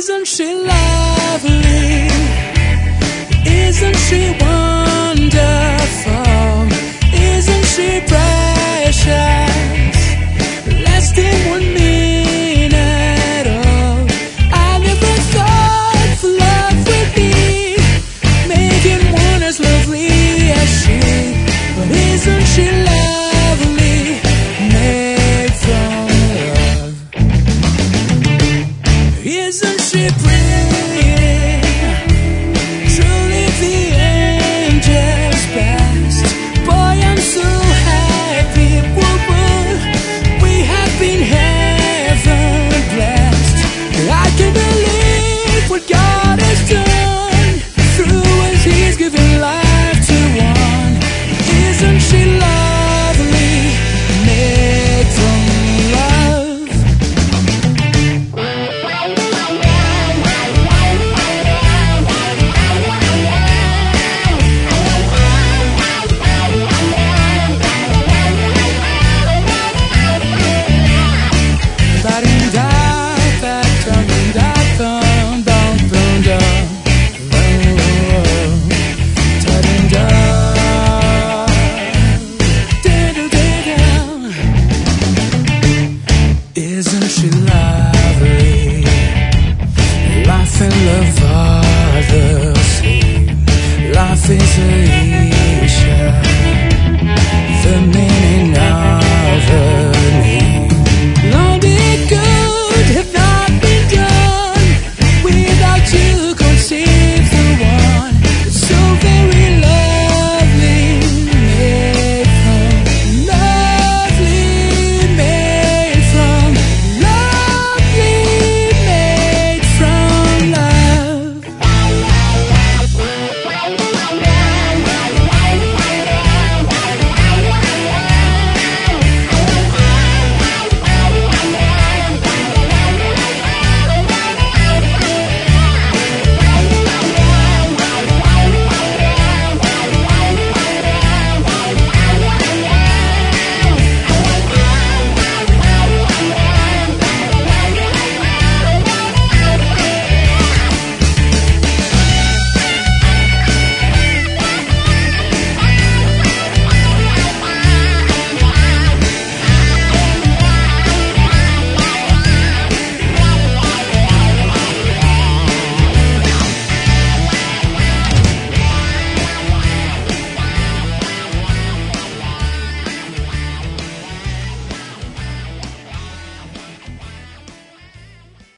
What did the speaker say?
Isn't she lovely? Isn't she wonderful? Isn't she precious? Less than 1 minute old. I never thought love would be making one as lovely as she. But isn't she lovely? Made from love. Isn't she pretty? Truly the angel's best. Boy, I'm so happy. Woo-woo. We have been heaven blessed. I can believe what God has done.